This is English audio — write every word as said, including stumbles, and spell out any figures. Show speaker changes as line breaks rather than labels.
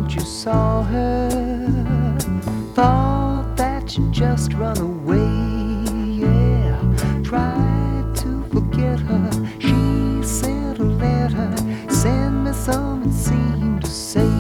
thought you saw her, thought that you just run away, yeah. Tried to forget her, she sent a letter, send me some, it seemed to say,